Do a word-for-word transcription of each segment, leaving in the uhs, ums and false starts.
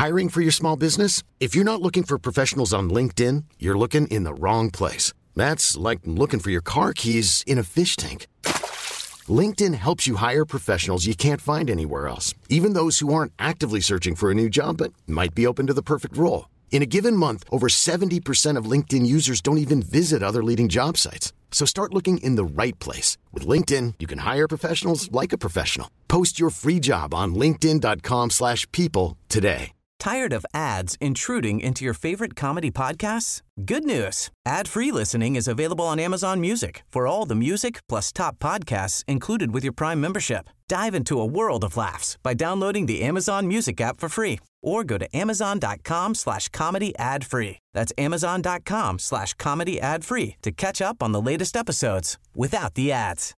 Hiring for your small business? If you're not looking for professionals on LinkedIn, you're looking in the wrong place. That's like looking for your car keys in a fish tank. LinkedIn helps you hire professionals you can't find anywhere else, even those who aren't actively searching for a new job but might be open to the perfect role. In a given month, over seventy percent of LinkedIn users don't even visit other leading job sites. So start looking in the right place. With LinkedIn, you can hire professionals like a professional. Post your free job on linkedin.com slash people today. Tired of ads intruding into your favorite comedy podcasts? Good news. Ad-free listening is available on Amazon Music for all the music plus top podcasts included with your Prime membership. Dive into a world of laughs by downloading the Amazon Music app for free or go to amazon.com slash comedy ad free. That's amazon.com slash comedy ad free to catch up on the latest episodes without the ads.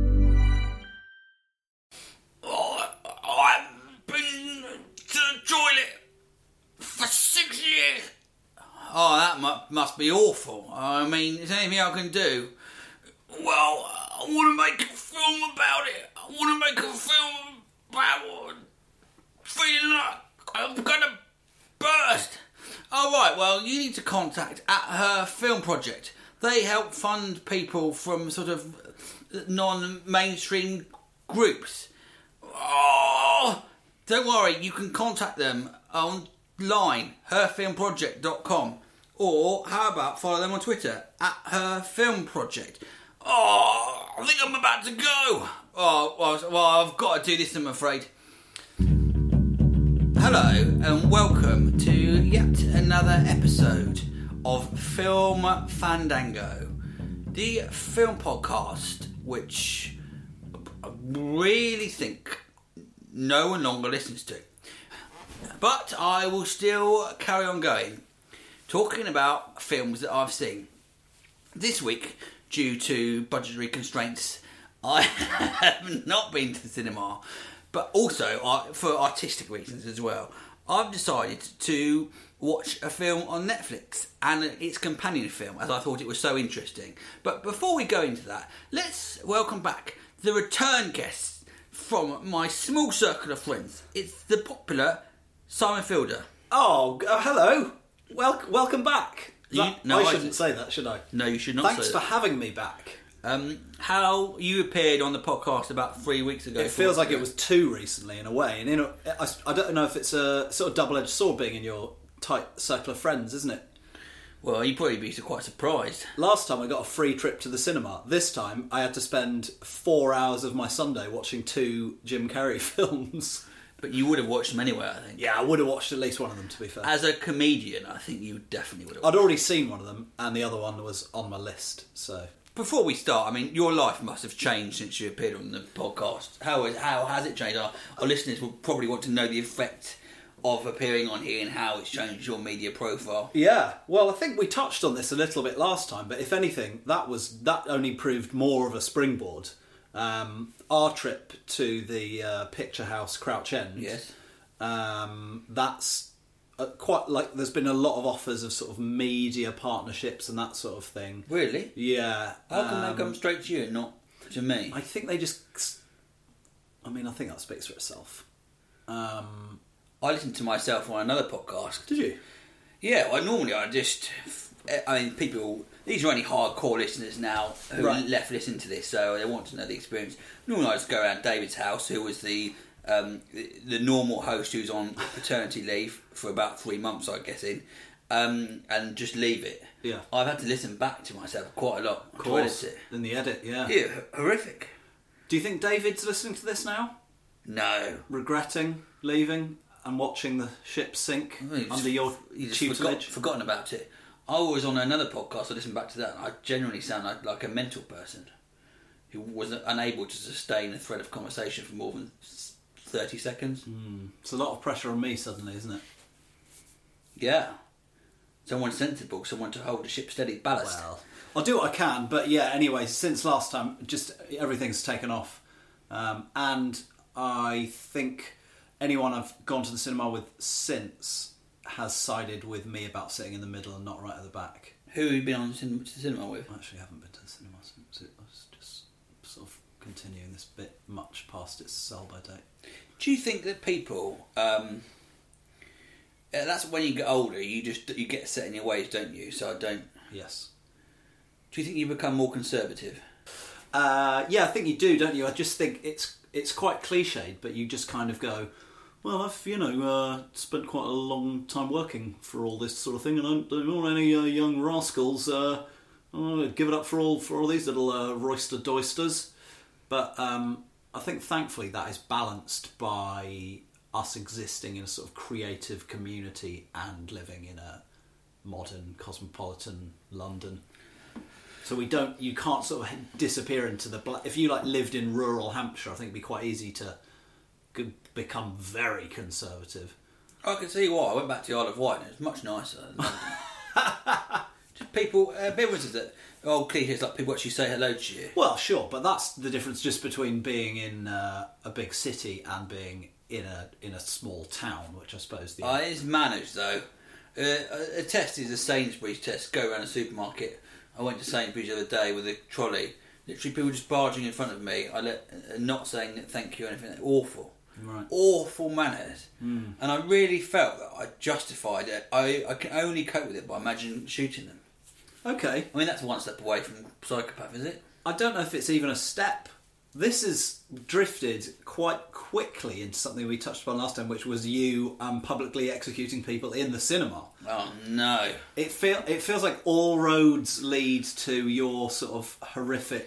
Oh, I've been to the toilet for six years. Oh, that mu- must be awful. I mean, is there anything I can do? Well, I want to make a film about it. I want to make a film about feeling like I'm gonna burst. All right, well, you need to contact At Her Film Project. They help fund people from sort of non-mainstream groups. Oh, don't worry, you can contact them online, her film project dot com, or how about follow them on Twitter, At Her Film Project. Oh, I think I'm about to go. Oh, well, well, I've got to do this, I'm afraid. Hello, and welcome to yet another episode of Film Fandango, the film podcast which I really think no one longer listens to. But I will still carry on going, talking about films that I've seen. This week, due to budgetary constraints, I have not been to the cinema, but also uh, for artistic reasons as well. I've decided to watch a film on Netflix and its companion film, as I thought it was so interesting. But before we go into that, let's welcome back the return guests from my small circle of friends. It's the popular Simon Fielder. Oh, uh, hello. Wel- welcome back. You- That- no, I I shouldn't d- say that, should I? No, you should not Thanks say for that. having me back. Um, how you appeared on the podcast about three weeks ago. It feels like it was two recently, in a way. And in a, I, I don't know if it's a sort of double-edged sword being in your tight circle of friends, isn't it? Well, you'd probably be quite surprised. Last time I got a free trip to the cinema. This time I had to spend four hours of my Sunday watching two Jim Carrey films. But you would have watched them anyway, I think. Yeah, I would have watched at least one of them, to be fair. As a comedian, I think you definitely would have. I'd already seen one of them, and the other one was on my list, so... Before we start, I mean, your life must have changed since you appeared on the podcast. How is, how has it changed? Our, our listeners will probably want to know the effect of appearing on here and how it's changed your media profile. Yeah, well, I think we touched on this a little bit last time, but if anything, that was that only proved more of a springboard. Um, our trip to the uh, Picture House Crouch End, Yes. um, that's uh, quite like there's been a lot of offers of sort of media partnerships and that sort of thing. Really? Yeah. How come um, they come straight to you and not to me? I think they just. I mean, I think that speaks for itself. Um, I listened to myself on another podcast. did you? Yeah, well, normally I just... I mean, people... These are only hardcore listeners now who Right. left listen to this, so they want to know the experience. Normally I just go around David's house, who was the um, the, the normal host who's on paternity leave for about three months, I guess, in, um, and just leave it. Yeah. I've had to listen back to myself quite a lot. Of course. To edit In the edit, yeah. it. Yeah, horrific. Do you think David's listening to this now? No. Regretting leaving and watching the ship sink Well, you just- under your you just forgot, tutelage? forgotten about it. I was on another podcast, I listened back to that, and I generally sound like, like a mental person who was unable to sustain a thread of conversation for more than thirty seconds. Mm. It's a lot of pressure on me suddenly, isn't it? Yeah. Someone sensible, someone to hold the ship steady, ballast. Well, I'll do what I can, but yeah, anyway, since last time, just everything's taken off. Um, and I think anyone I've gone to the cinema with since has sided with me about sitting in the middle and not right at the back. Who have you been on to the cinema with? I actually haven't been to the cinema since. It was just sort of continuing this bit much past its sell by date. Do you think that people um, uh, that's when you get older. You just you get set in your ways, don't you? So I don't. Yes. Do you think you become more conservative? Uh, yeah, I think you do, don't you? I just think it's it's quite cliched, but you just kind of go, well, I've, you know, uh, spent quite a long time working for all this sort of thing, and I don't know any uh, young rascals uh, oh, give it up for all for all these little uh, roister doisters. But um, I think, thankfully, that is balanced by us existing in a sort of creative community and living in a modern, cosmopolitan London. So we don't, you can't sort of disappear into the black. If you like lived in rural Hampshire, I think it'd be quite easy to could become very conservative. I can see why. I went back to the Isle of Wight and it was much nicer than London. Just people, uh, businesses that, old cliches like people actually say hello to you. Well, sure, but that's the difference just between being in uh, a big city and being in a in a small town, which I suppose the... Uh, it is managed though. Uh, a, a test is a Sainsbury's test. Go around a supermarket. I went to Sainsbury's the other day with a trolley. Literally people just barging in front of me. I let, uh, not saying thank you or anything. Awful. Right. Awful manners. Mm. And I really felt that I justified it. I, I can only cope with it by imagining shooting them. Okay. I mean, that's one step away from psychopath, is it? I don't know if it's even a step. This has drifted quite quickly into something we touched upon last time, which was you um, publicly executing people in the cinema. Oh, no. It feel it feels like all roads lead to your sort of horrific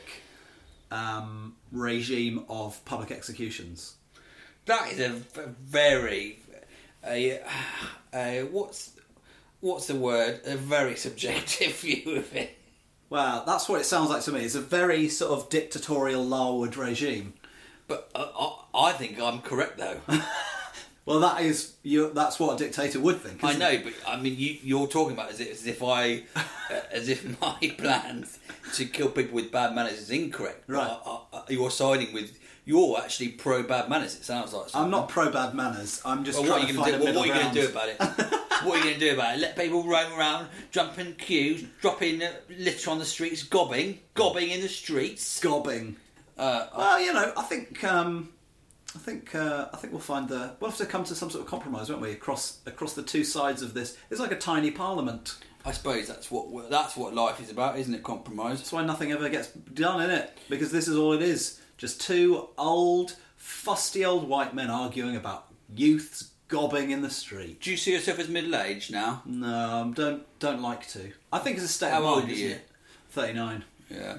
um, regime of public executions. That is a very... A, a, what's what's the word? A very subjective view of it. Well, that's what it sounds like to me. It's a very sort of dictatorial Larwood regime. But uh, I, I think I'm correct, though. Well, that is you. That's what a dictator would think. I know, it? but I mean, you, you're talking about it as if, as if I, uh, as if my plans to kill people with bad manners is incorrect. Right. Uh, uh, you're siding with. You're actually pro bad manners. It sounds like. I'm not pro bad manners. I'm just well, trying what to are you find do, a middle What are you going to do ground. about it? What are you going to do about it? Let people roam around, jump in queues, dropping uh, litter on the streets, gobbing, gobbing in the streets. Gobbing. Uh, Well, you know, I think um, I think uh, I think we'll find the we'll have to come to some sort of compromise, won't we? Across across the two sides of this, it's like a tiny parliament. I suppose that's what that's what life is about, isn't it? Compromise. That's why nothing ever gets done, isn't it? Because this is all it is. Just two old, fusty old white men arguing about youths gobbing in the street. Do you see yourself as middle-aged now? No, um, don't don't like to. I think it's a state How of old mind. are isn't you? it? thirty-nine. Yeah.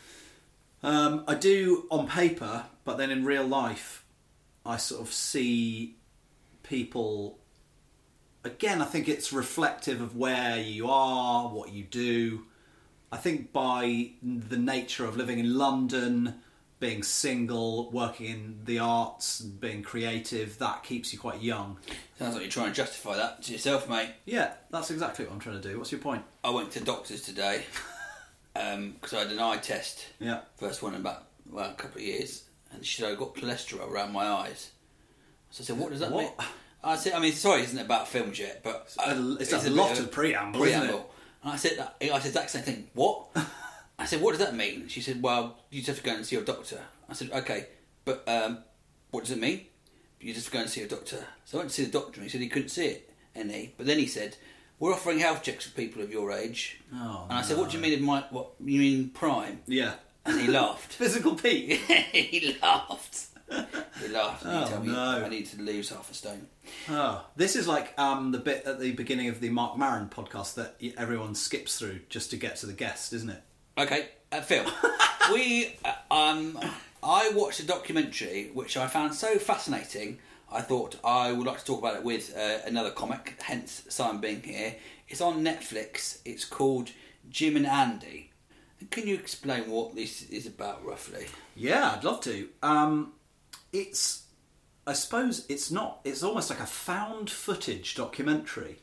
Um, I do on paper, but then in real life, I sort of see people. Again, I think it's reflective of where you are, what you do. I think by the nature of living in London, being single, working in the arts, and being creative, that keeps you quite young. Sounds like you're trying to justify that to yourself, mate. Yeah, that's exactly what I'm trying to do. What's your point? I went to doctors today because I had an eye test. Yeah. First one in about well, a couple of years. And she said I got cholesterol around my eyes. So I said, what does that What? mean? I said, I mean, sorry, it isn't about films yet, but... It's a, it's it's a a lot bit of of preamble, preamble. isn't it? And I said, that, I said that same thing. What? I said, what does that mean? She said, well, you just have to go and see your doctor. I said, okay, but um, what does it mean? You just have to go and see a doctor. So I went to see the doctor and he said he couldn't see it, any. But then he said, we're offering health checks for people of your age. Oh, and I said, no. what do you mean, in my, what, you mean prime? Yeah. And he laughed. Physical peak. he laughed. He laughed. And Oh, he told me no. I need to lose half a stone. Oh, this is like um, the bit at the beginning of the Mark Maron podcast that everyone skips through just to get to the guest, isn't it? Okay, uh, Phil. we, uh, um, I watched a documentary which I found so fascinating. I thought I would like to talk about it with uh, another comic, hence Simon being here. It's on Netflix. It's called Jim and Andy. Can you explain what this is about, roughly? Yeah, I'd love to. Um, it's, I suppose, it's not. It's almost like a found footage documentary.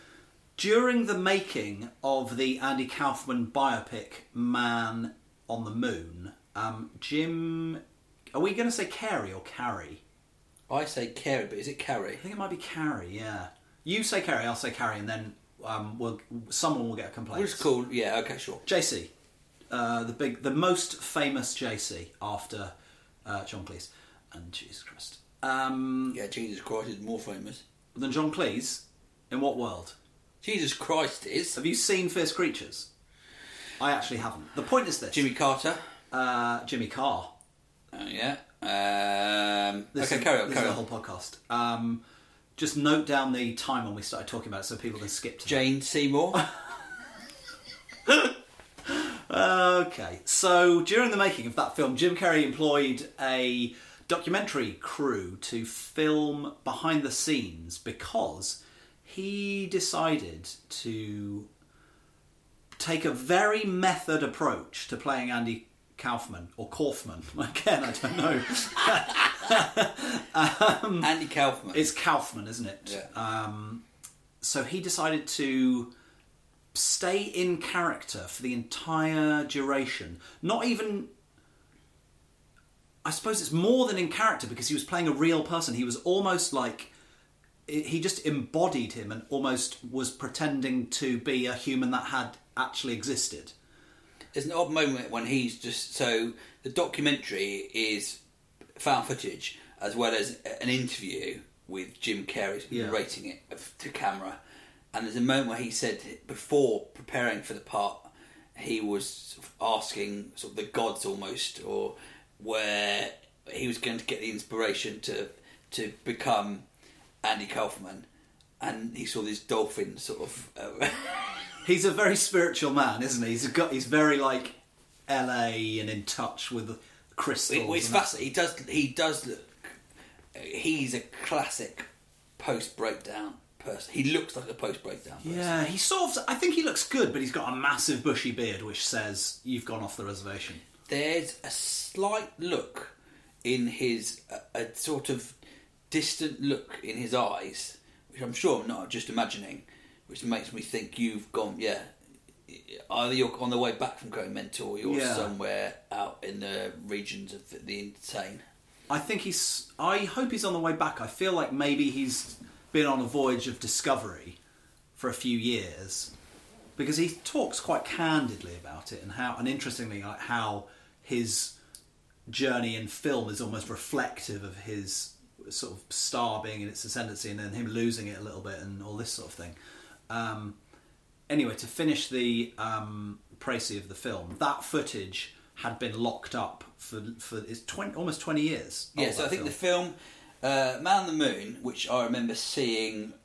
During the making of the Andy Kaufman biopic Man on the Moon, um, Jim, are we going to say Carey or Carrie? I say Carey, but is it Carey? I think it might be Carrie. Yeah, you say Carrie, I'll say Carrie, and then um, we'll, someone will get a complaint. Which is called, yeah, okay, sure. J C, uh, the big, the most famous J C after uh, John Cleese and Jesus Christ. Um, Yeah, Jesus Christ is more famous. than John Cleese. In what world? Jesus Christ is. Have you seen Fierce Creatures? I actually haven't. The point is this. Jimmy Carter. Uh, Jimmy Carr. Oh, yeah. Um, This okay, is, carry on, this carry is on. the whole podcast. Um, just note down the time when we started talking about it so people can skip to Jane Seymour. that. Okay, so during the making of that film, Jim Carrey employed a documentary crew to film behind the scenes because he decided to take a very method approach to playing Andy Kaufman, or Kaufman. Again, I don't know. um, Andy Kaufman. It's Kaufman, isn't it? Yeah. Um, so he decided to stay in character for the entire duration. Not even... I suppose it's more than in character because he was playing a real person. He was almost like... He just embodied him and almost was pretending to be a human that had actually existed. There's an odd moment when he's just... So, the documentary is found footage as well as an interview with Jim Carrey Yeah. narrating it to camera. And there's a moment where he said, before preparing for the part, he was asking sort of the gods almost, or where he was going to get the inspiration to to become Andy Kaufman. And he saw this dolphin sort of... Uh, He's a very spiritual man, isn't he? He's, a, gu- he's very like L A and in touch with crystals. It, it's and that- fascinating. He does. He does look. He's a classic post breakdown person. He looks like a post breakdown person. Yeah, he sort of... I think he looks good, but he's got a massive bushy beard which says, you've gone off the reservation. There's a slight look in his a, a sort of distant look in his eyes, which I'm sure I'm not just imagining, which makes me think you've gone. Yeah, either you're on the way back from going mental, or you're Yeah. somewhere out in the regions of the, the insane. I think he's... I hope he's on the way back. I feel like maybe he's been on a voyage of discovery for a few years, because he talks quite candidly about it, and how, and interestingly, like how his journey in film is almost reflective of his sort of star being in its ascendancy, and then him losing it a little bit, and all this sort of thing. Um, anyway, to finish the um, précis of the film, that footage had been locked up for for it's twenty, almost twenty years. Yeah, old, so I that think film. the film uh, Man on the Moon, which I remember seeing,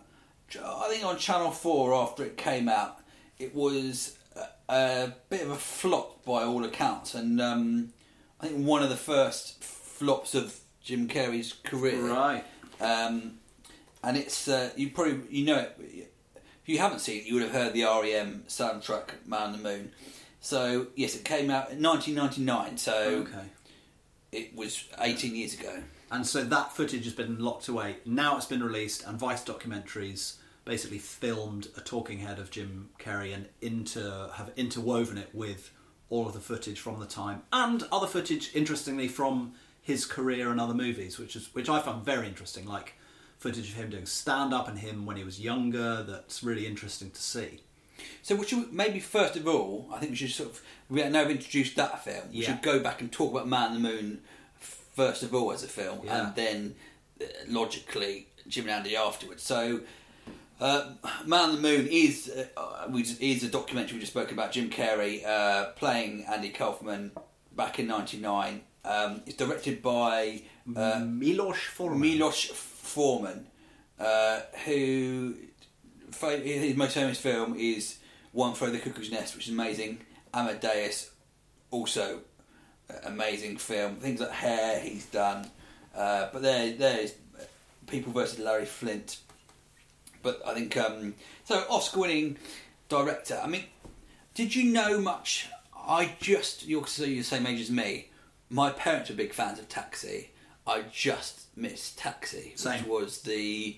I think on Channel four after it came out, it was a, a bit of a flop by all accounts, and um, I think one of the first flops of Jim Carrey's career. Right. Um, and it's uh, you probably you know it. If you haven't seen it, you would have heard the R E M soundtrack Man on the Moon. So yes, it came out in nineteen ninety-nine. So Okay. it was eighteen years ago. And so that footage has been locked away. Now it's been released, and Vice Documentaries basically filmed a talking head of Jim Carrey and inter have interwoven it with all of the footage from the time, and other footage, interestingly, from his career and other movies, which is which I found very interesting, like footage of him doing stand-up and him when he was younger. That's really interesting to see. So we should maybe first of all, I think we should sort of we now have introduced that film. We Yeah. should go back and talk about Man on the Moon first of all as a film, Yeah. and then uh, logically Jim and Andy afterwards. So uh, Man on the Moon is uh, we just, is a documentary we just spoke about. Jim Carrey uh, playing Andy Kaufman back in ninety-nine. Um, it's directed by uh, Milos Forman. Milos Forman, uh, who his most famous film is One Flew Over the Cuckoo's Nest, which is amazing. Amadeus, also uh, amazing film. Things like Hair, he's done. Uh, but there, there's People versus Larry Flint. But I think um, so. Oscar-winning director. I mean, did you know much? I just you're so you're the same age as me. My parents were big fans of Taxi. I just missed Taxi, Same. which was the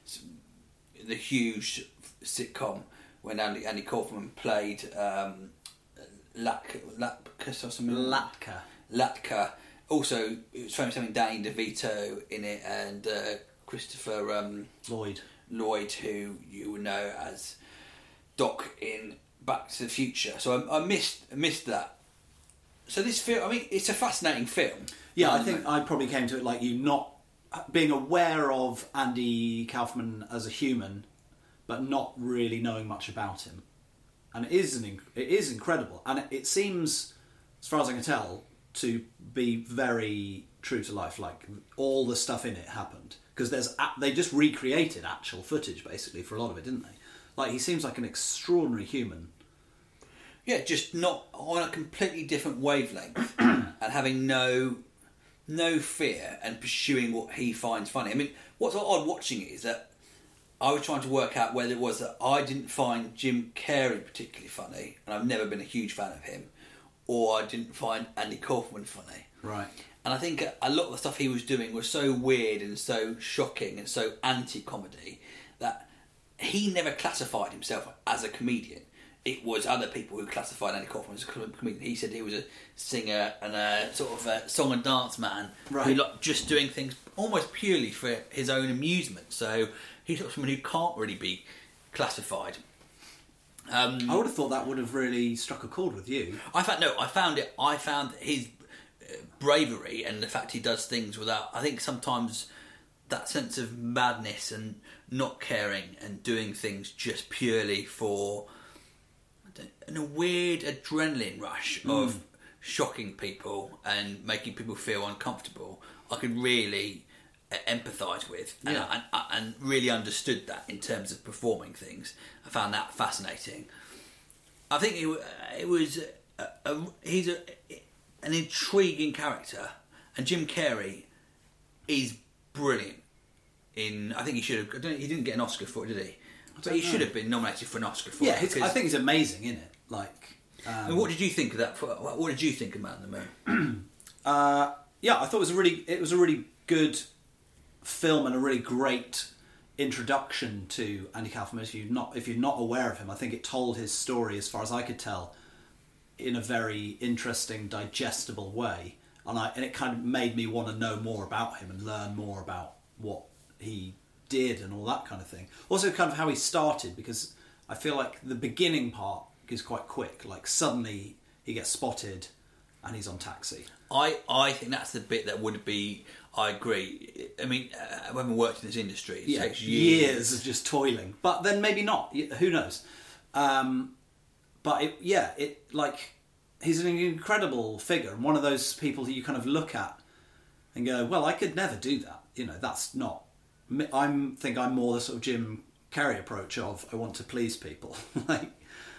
the huge sitcom when Andy, Andy Kaufman played um, Latka, Latka or something. Latka. Latka. Also, it was famous having Danny DeVito in it, and uh, Christopher um, Lloyd. Lloyd, who you will know as Doc in Back to the Future. So I, I missed missed that. So this film, I mean, it's a fascinating film. Yeah, I Um, think I probably came to it like you, not being aware of Andy Kaufman as a human, but not really knowing much about him. And it is an inc- it is incredible, and it, it seems, as far as I can tell, to be very true to life. Like all the stuff in it happened because there's a- they just recreated actual footage basically for a lot of it, didn't they? Like he seems like an extraordinary human. Yeah, just not on a completely different wavelength and having no no fear and pursuing what he finds funny. I mean, what's odd watching it is that I was trying to work out whether it was that I didn't find Jim Carrey particularly funny, and I've never been a huge fan of him, or I didn't find Andy Kaufman funny. Right. And I think a lot of the stuff he was doing was so weird and so shocking and so anti-comedy that he never classified himself as a comedian. It was other people who classified Andy Kaufman as a comedian. He said he was a singer and a sort of a song and dance man right. who liked just doing things almost purely for his own amusement. So he's sort of someone who can't really be classified. Um, I would have thought that would have really struck a chord with you. I found no. I found it. I found his bravery and the fact he does things without. I think sometimes that sense of madness and not caring and doing things just purely for and a weird adrenaline rush mm. of shocking people and making people feel uncomfortable. I could really empathise with and, yeah. and, and really understood that in terms of performing things. I found that fascinating. I think it, it was a, a, he's a, an intriguing character, and Jim Carrey is brilliant. In I think he should have. I don't, he didn't get an Oscar for it, did he? But he know. should have been nominated for an Oscar for yeah, it. Yeah, I think he's amazing in it. Like, um, I mean, what did you think of that? What did you think of Man in the Moon? uh, yeah, I thought it was a really, it was a really good film and a really great introduction to Andy Kaufman. If you're not, if you're not aware of him, I think it told his story, as far as I could tell, in a very interesting, digestible way, and I and it kind of made me want to know more about him and learn more about what he did and all that kind of thing. Also, kind of how he started, because I feel like the beginning part is quite quick. Like suddenly he gets spotted and he's on Taxi. I, I think that's the bit that would be. I agree. I mean, uh, having worked in this industry, it yeah, takes years. years of just toiling. But then maybe not. Who knows? Um, but it, yeah, it like he's an incredible figure and one of those people that you kind of look at and go, "Well, I could never do that." You know, that's not. I think I'm more the sort of Jim Carrey approach of I want to please people, like,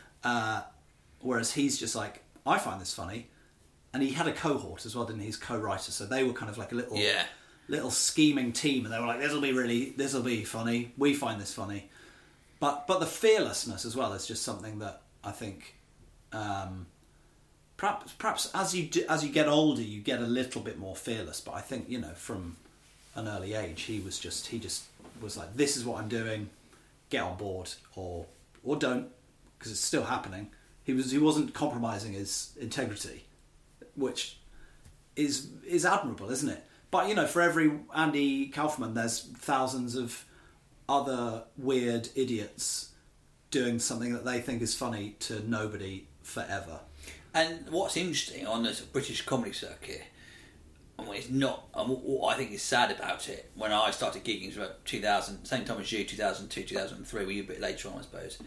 uh, whereas he's just like, I find this funny, and he had a cohort as well, didn't he? His co-writer, so they were kind of like a little, yeah. little scheming team, and they were like, this will be really, this will be funny. We find this funny, but but the fearlessness as well is just something that I think, um, perhaps perhaps as you do, as you get older, you get a little bit more fearless. But I think you know from an early age, he was just he just was like, this is what I'm doing, get on board or or don't, because it's still happening. He was he wasn't compromising his integrity, which is is admirable, isn't it? But you know, for every Andy Kaufman, there's thousands of other weird idiots doing something that they think is funny to nobody forever. And what's interesting on this British comedy circuit, and it's not, and what I think is sad about it, when I started gigging, it was about two thousand, same time as you, two thousand two, two thousand three, were you a bit later on, I suppose,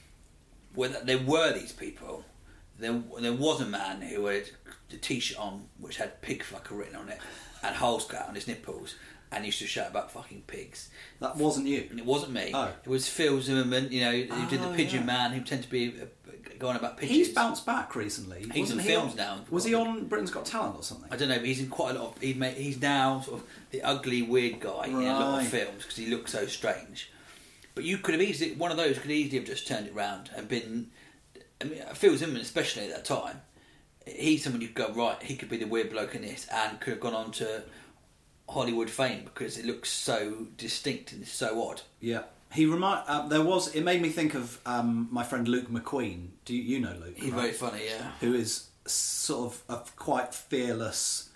where there were these people. There, there was a man who had a t-shirt on which had pig fucker written on it and holes cut out on his nipples and used to shout about fucking pigs. That wasn't you? And it wasn't me. Oh. It was Phil Zimmerman, you know, who oh, did the Pigeon yeah. Man, who tended to be uh, going about pigeons. He's bounced back recently. He's Wasn't in he films on, now. Was he on Britain's Got Talent or something? I don't know, but he's in quite a lot of... He's, made, he's now sort of the ugly, weird guy right. in a lot of films because he looks so strange. But you could have easily... One of those could easily have just turned it round and been... I mean, Phil Zimmerman, especially at that time, he's someone you could go, right, he could be the weird bloke in this and could have gone on to Hollywood fame because it looks so distinct and so odd. Yeah. He remind uh, there was it made me think of um, my friend Luke McQueen. Do you, you know Luke? He's right? very funny, yeah. Who is sort of a quite fearless.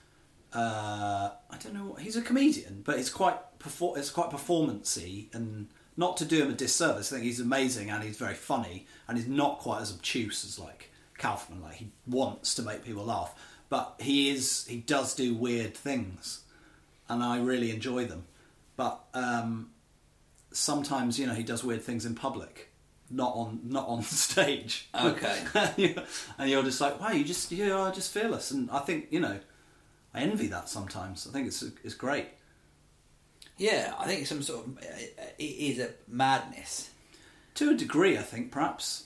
Uh, I don't know. What, he's a comedian, but it's quite perfor- it's quite performancey, and not to do him a disservice. I think he's amazing and he's very funny, and he's not quite as obtuse as like Kaufman. Like he wants to make people laugh, but he is he does do weird things, and I really enjoy them. But um, sometimes, you know, he does weird things in public, not on not on stage. Okay. and, you're, and you're just like, wow, you just you are just fearless. And I think, you know, I envy that sometimes. I think it's it's great. Yeah, I think some sort of it is a madness to a degree. I think perhaps.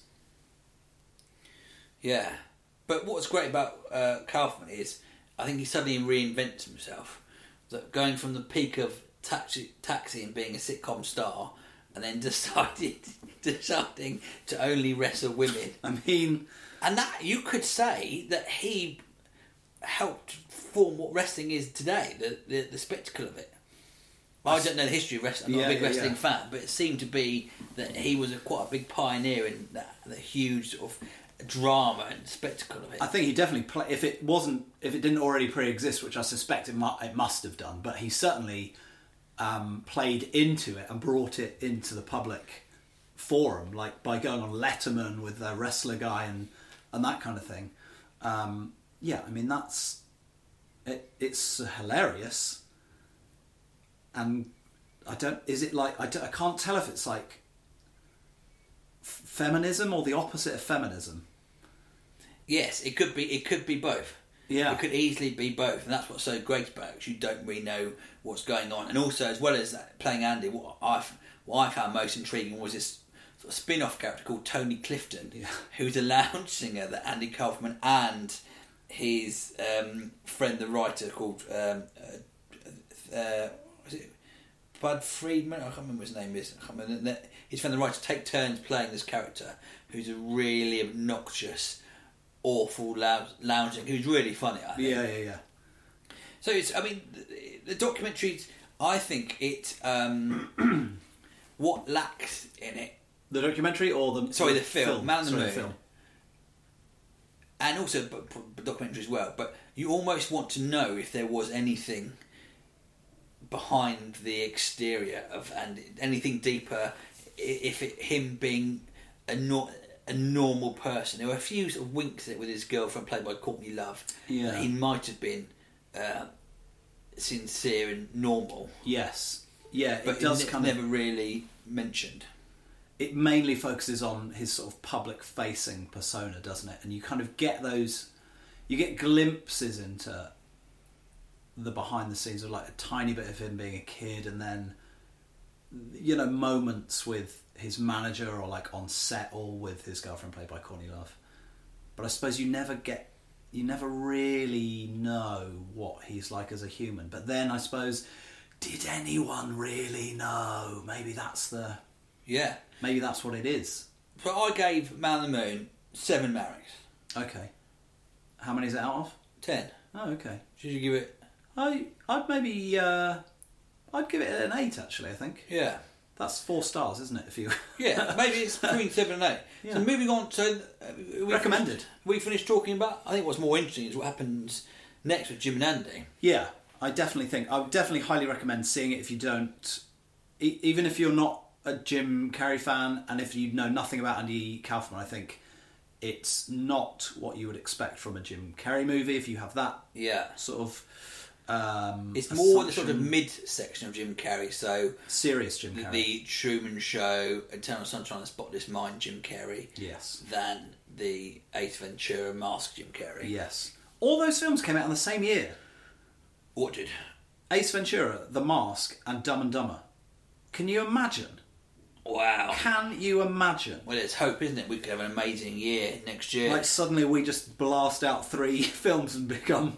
Yeah, but what's great about uh, Kaufman is I think he suddenly reinvents himself. That going from the peak of Taxi, Taxi and being a sitcom star, and then decided deciding to only wrestle women. I mean, and that you could say that he helped form what wrestling is today. The the, the spectacle of it. I don't know the history of wrestling. I'm not yeah, a big wrestling yeah. fan, but it seemed to be that he was a, quite a big pioneer in that the huge sort of drama and spectacle of it. I think he definitely play. If it wasn't, if it didn't already pre-exist, which I suspect it, mu- it must have done, but he certainly um, played into it and brought it into the public forum, like by going on Letterman with a wrestler guy and and that kind of thing. Um, yeah, I mean that's it. It's hilarious. And I don't. Is it like I, don't, I can't tell if it's like f- feminism or the opposite of feminism. Yes, it could be. It could be both. Yeah, it could easily be both, and that's what's so great about it. 'Cause you don't really know what's going on, and also as well as that, playing Andy, what I what I found most intriguing was this sort of spin-off character called Tony Clifton, yeah. who's a lounge singer that Andy Kaufman and his um, friend, the writer, called. Um, uh, uh, Was it Bud Friedman? I can't remember what his name is. I can't remember. His friend, the writer, take turns playing this character who's a really obnoxious, awful lounging. Who's really funny. I think. Yeah, yeah, yeah. So it's. I mean, the, the documentary. I think it. Um, what lacks in it. The documentary or the sorry the film, film. Man on the sorry, Moon, the film. and also the documentary as well. But you almost want to know if there was anything behind the exterior of and anything deeper, if it him being a not a normal person. There were a few sort of winks at it with his girlfriend played by Courtney Love. Yeah, that he might have been uh, sincere and normal. Yes, yeah, but it does ne- kind never of really mentioned. It mainly focuses on his sort of public-facing persona, doesn't it? And you kind of get those, you get glimpses into the behind the scenes of like a tiny bit of him being a kid, and then you know moments with his manager or like on set or with his girlfriend played by Courtney Love. But I suppose you never get, you never really know what he's like as a human. But then I suppose, did anyone really know? Maybe that's the yeah. Maybe that's what it is. So I gave Man on the Moon seven marries. Okay. How many is it out of? Ten. Oh, okay. Should you give it? I I'd maybe uh, I'd give it an eight actually. I think. Yeah. That's four stars, isn't it? If you. Yeah, maybe it's between seven and eight. Yeah. So moving on to uh, we recommended. Finished, we finished talking about. I think what's more interesting is what happens next with Jim and Andy. Yeah, I definitely think I would definitely highly recommend seeing it if you don't, e- even if you're not a Jim Carrey fan, and if you know nothing about Andy Kaufman. I think it's not what you would expect from a Jim Carrey movie. If you have that, yeah, sort of. Um, it's more the assumption. sort of mid section of Jim Carrey, so serious Jim the, Carrey, the Truman Show, Eternal Sunshine of the Spotless Mind, Jim Carrey, yes, than the Ace Ventura Mask Jim Carrey, yes. All those films came out in the same year. What did? Ace Ventura, The Mask, and Dumb and Dumber. Can you imagine? Wow. Can you imagine? Well, it's hope, isn't it? We could have an amazing year next year. Like suddenly we just blast out three films and become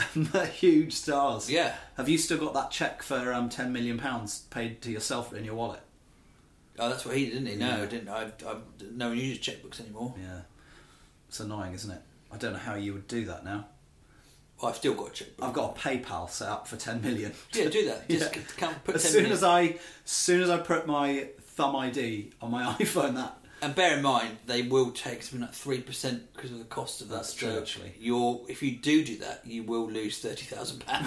huge stars. Yeah. Have you still got that cheque for um, ten million pounds paid to yourself in your wallet? Oh, that's what he did, didn't he? No, Yeah. I didn't. I, I, no one uses checkbooks anymore. Yeah. It's annoying, isn't it? I don't know how you would do that now. Well, I've still got a checkbook. I've got a PayPal set up for ten million. Yeah, do that. Just Yeah. count, put As ten soon million. as I, as soon as I put my Thumb I D on my iPhone, that And bear in mind, they will take something like three percent because of the cost of that. That's true, So actually. You're, if you do do that, you will lose thirty thousand pounds.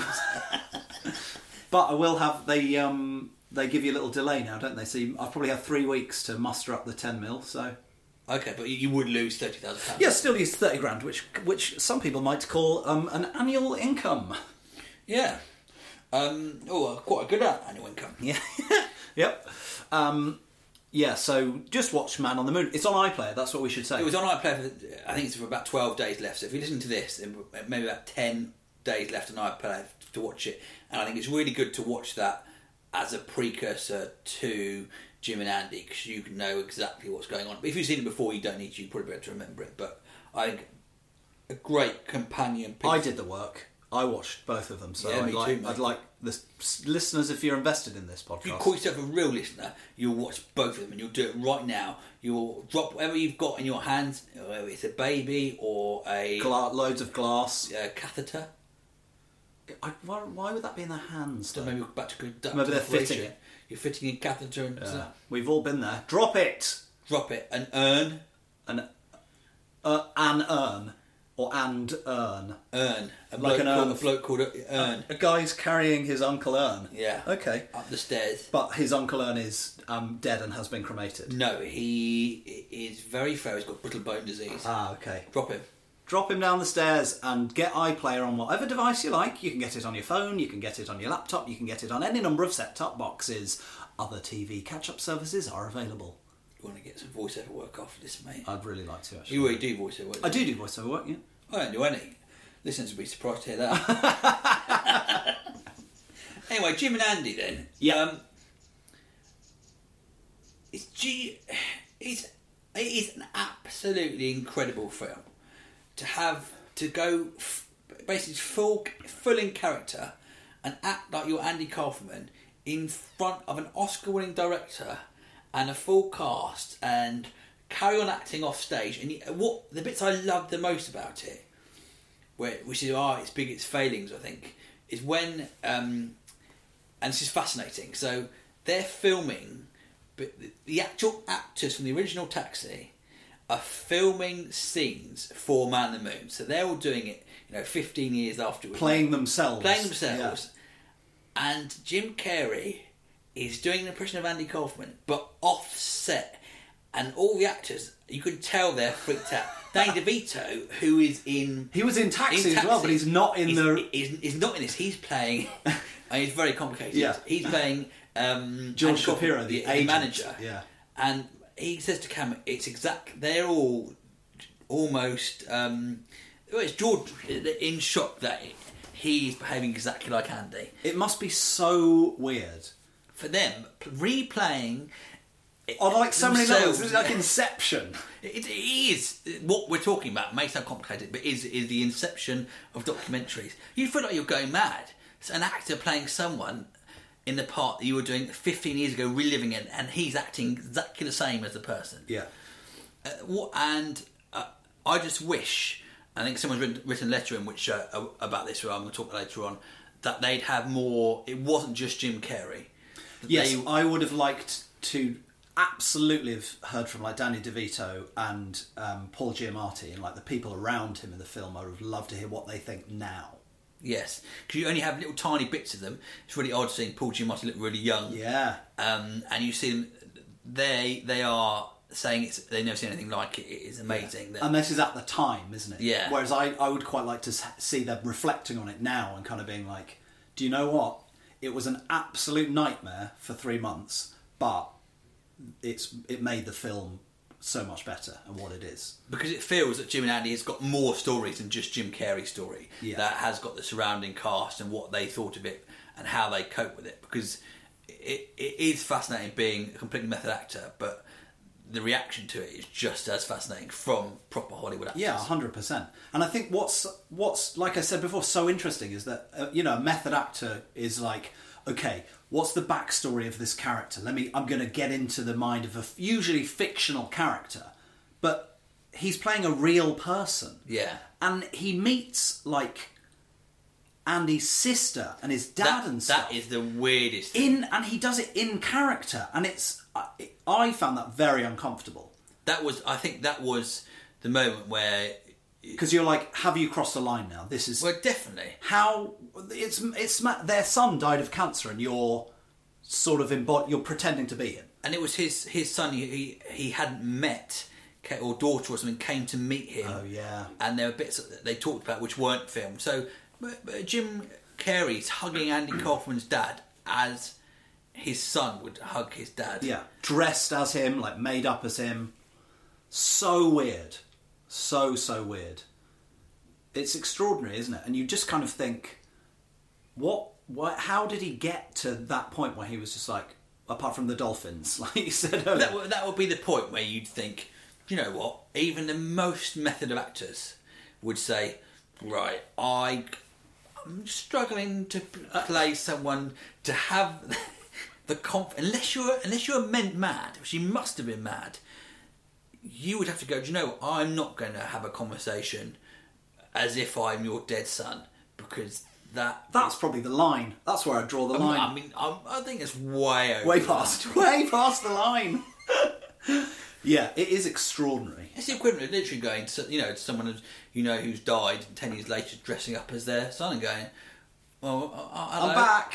But I will have they um they give you a little delay now, don't they? So you, I'll probably have three weeks to muster up the ten mil. So Okay, but you would lose thirty thousand pounds. yeah, still use thirty grand, which which some people might call um an annual income. Yeah. Um, oh, quite a good annual income. Yeah. Yep. Um, yeah, so just watch Man on the Moon. It's on iPlayer, that's what we should say. It was on iPlayer, for, I think it's for about twelve days left. So if you listen to this, maybe about ten days left on iPlayer to watch it. And I think it's really good to watch that as a precursor to Jim and Andy, because you can know exactly what's going on. But if you've seen it before, you don't need to. You probably be able to remember it. But I think a great companion picture. I did the work. I watched both of them, so Yeah, I'd, me like, too, I'd like the listeners, if you're invested in this podcast. If you call yourself a real listener, you'll watch both of them, and you'll do it right now. You'll drop whatever you've got in your hands, whether it's a baby or a Gla- loads of glass. uh, catheter. I, why, why would that be in their hands? So though? maybe we're back to good. Maybe they're fitting it. You're fitting a catheter and Yeah. We've all been there. Drop it! drop it. An urn. An, uh, an urn. Or and urn. Urn. A Like bloke an called, urn. A bloke called a, urn. A guy's carrying his Uncle Urn. Yeah. Okay. Up the stairs. But his Uncle Urn is um, dead and has been cremated. No, he is very fair. He's got brittle bone disease. Ah, okay. Drop him. Drop him down the stairs and get iPlayer on whatever device you like. You can get it on your phone, you can get it on your laptop, you can get it on any number of set-top boxes. Other T V catch-up services are available. You want to get some voiceover work after this, mate? I'd really like to, actually. You already do voiceover work. I do do voiceover work, yeah. I don't do any. Listeners would be surprised to hear that. Anyway, Jim and Andy then. Yeah. Um, it's G. It's it is an absolutely incredible film to have to go f- basically full full in character and act like you're Andy Kaufman in front of an Oscar-winning director and a full cast and carry on acting off stage. And you, what the bits I love the most about it, where which is oh, its big its failings, I think, is when um, and this is fascinating. So they're filming, but the, the actual actors from the original Taxi are filming scenes for Man on the Moon. So they're all doing it, you know, fifteen years after it was Playing made. themselves. Playing themselves. And Jim Carrey is doing an impression of Andy Kaufman, but offset. And all the actors, you can tell they're freaked out. Danny DeVito, who is in... He was in Taxi, in as well, but he's not in he's, the... He's, he's not in this. He's playing... and it's very complicated. Yeah. He's playing... Um, George Andy Kaufman, Shapiro, the agent. manager. Yeah. And he says to Cameron, it's exact... They're all almost... Um, well, it's George in shock that he's behaving exactly like Andy. It must be so weird. For them, replaying... On like so many levels, themselves- it's like Inception. It, it is what we're talking about. It may sound complicated, but is is the inception of documentaries. You feel like you're going mad. It's an actor playing someone in the part that you were doing fifteen years ago, reliving it, and he's acting exactly the same as the person. Yeah. Uh, what, and uh, I just wish, I think someone's written, written a letter in which uh, about this, where I'm going to talk later on, that they'd have more. It wasn't just Jim Carrey. Yes, They- I would have liked to absolutely have heard from like Danny DeVito and um, Paul Giamatti and like the people around him in the film. I would have loved to hear what they think now. Yes, because you only have little tiny bits of them. It's really odd seeing Paul Giamatti look really young. Yeah. Um, and you see them, they they are saying it's they've never seen anything like it. It is amazing. That, And this is at the time, isn't it? Yeah. Whereas I, I would quite like to s- see them reflecting on it now and kind of being like, do you know what? It was an absolute nightmare for three months, but it's it made the film so much better and what it is. because it feels that Jim and Andy has got more stories than just Jim Carrey's story. Yeah. That has got the surrounding cast and what they thought of it and how they cope with it. Because it, it is fascinating being a completely method actor, but the reaction to it is just as fascinating from proper Hollywood actors. Yeah, one hundred percent. And I think what's, what's like I said before, so interesting is that, uh, you know, a method actor is like, okay, what's the backstory of this character? Let me, I'm going to get into the mind of a f- usually fictional character, but he's playing a real person. Yeah. And he meets, like, Andy's sister and his dad That, and stuff. that is the weirdest thing. in, and he does it in character, and it's, I, I found that very uncomfortable. That was, I think that was the moment where... Because you're like, have you crossed the line now? This is... Well, definitely. How it's it's their son died of cancer, and you're sort of embod- you're pretending to be him. And it was his his son he he, he hadn't met, or daughter or something, came to meet him. Oh, yeah. And there were bits that they talked about which weren't filmed. So but, but Jim Carrey's hugging Andy Kaufman's dad as his son would hug his dad. Yeah, dressed as him, like made up as him. So weird. So, so weird. It's extraordinary, isn't it? And you just kind of think, what, what, how did he get to that point where he was just like, apart from the dolphins, like you said earlier. That, would- that would be the point where you'd think, you know what, even the most method of actors would say, right, I, I'm struggling to p- play someone to have the conf... Unless you're, unless you're meant mad, which you must have been mad, you would have to go, do you know what, I'm not going to have a conversation as if I'm your dead son, because that... That's probably the line. That's where I draw the line. I mean, I, I think it's way over. way the past, way past the line. Yeah, it is extraordinary. It's the equivalent of literally going to, you know, to someone who's, you know, who's died, and ten years later dressing up as their son and going, well, uh, hello. I'm back.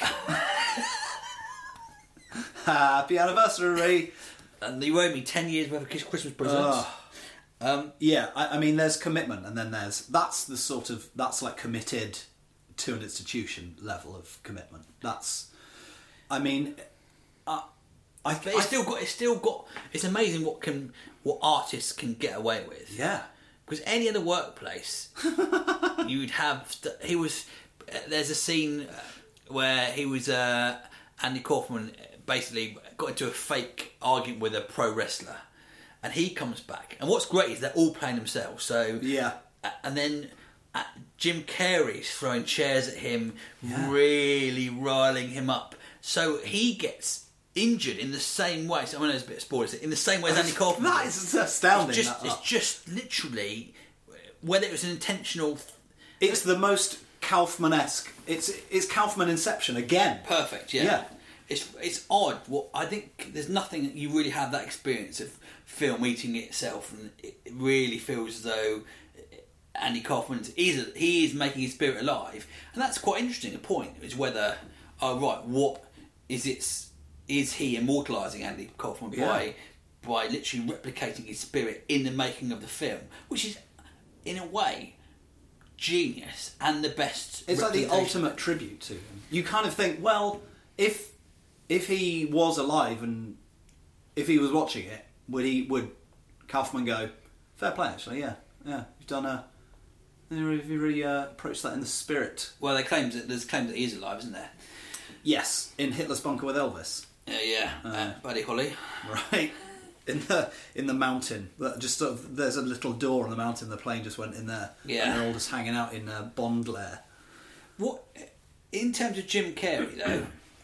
Happy anniversary. And you owe me ten years worth of Christmas presents. Ugh. Um, Yeah, I, I mean, there's commitment, and then there's that's the sort of that's like committed to an institution level of commitment. That's, I mean, uh, I, but I it's still got, it's still got, it's amazing what can, what artists can get away with. yeah, Because any other workplace, you'd have. He was. There's a scene where he was. Uh, Andy Kaufman basically got into a fake argument with a pro wrestler, and he comes back. And what's great is they're all playing themselves. So yeah, and then uh, Jim Carrey's throwing chairs at him, Yeah. really riling him up. So he gets injured in the same way. So I know it's a bit of spoilers. In the same way as Andy Kaufman. that is astounding. It's just, that it's up. just literally whether it was an intentional. It's the most Kaufman-esque. It's it's Kaufman Inception again. Perfect, yeah. Yeah. It's it's odd. What I think there's nothing that you really have that experience of film eating itself, and it really feels as though Andy Kaufman is he is making his spirit alive, and that's quite interesting. The point is whether, oh right, what is it? Is he immortalising Andy Kaufman Yeah. by by literally replicating his spirit in the making of the film, which is in a way genius and the best. It's like the representation. ultimate tribute to him. You kind of think, well, if if he was alive and if he was watching it, would he would Kaufman go, fair play actually, yeah, yeah, you've done a you've really uh, approached that in the spirit. Well, they claim that there's claims that he is alive, isn't there? Yes, in Hitler's Bunker with Elvis, Uh, yeah, uh, Buddy Holly. right? In the in the mountain, that just sort of, there's a little door on the mountain. The plane just went in there. Yeah. and they're all just hanging out in uh, Bond lair. What in terms of Jim Carrey though?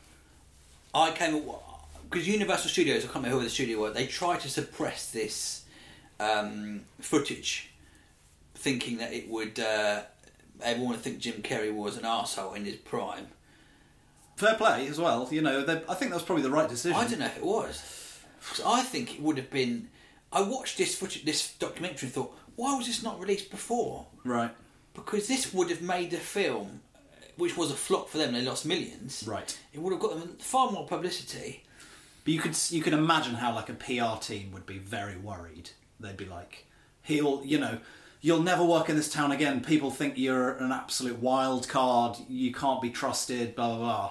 I came because Universal Studios, I can't remember who the studio was. They tried to suppress this um, footage, thinking that it would uh, everyone would think Jim Carrey was an arsehole in his prime. Fair play as well. You know, they- I think that was probably the right decision. I don't know if it was. 'Cause I think it would have been. I watched this footage, this documentary, and thought, why was this not released before? Right, Because this would have made the film, which was a flop for them. They lost millions. right. It would have got them far more publicity. But you could you could imagine how like a P R team would be very worried. They'd be like, he'll, you know, you'll never work in this town again. People think you're an absolute wild card. You can't be trusted. Blah blah blah.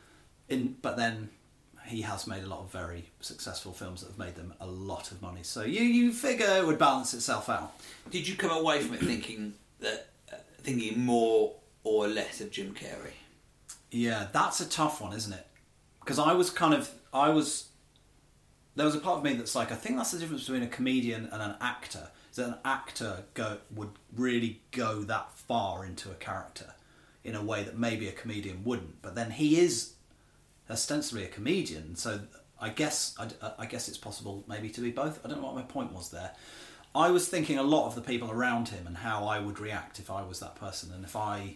In but then he has made a lot of very successful films that have made them a lot of money. So you you figure it would balance itself out. Did you come away from it thinking that uh, thinking more or less of Jim Carrey? Yeah, that's a tough one, isn't it? Because I was kind of, I was, there was a part of me that's like, I think that's the difference between a comedian and an actor. Is that an actor go would really go that far into a character in a way that maybe a comedian wouldn't. But then he is ostensibly a comedian, so I guess I, I guess it's possible maybe to be both. I don't know what my point was there. I was thinking a lot of the people around him and how I would react if I was that person, and if I,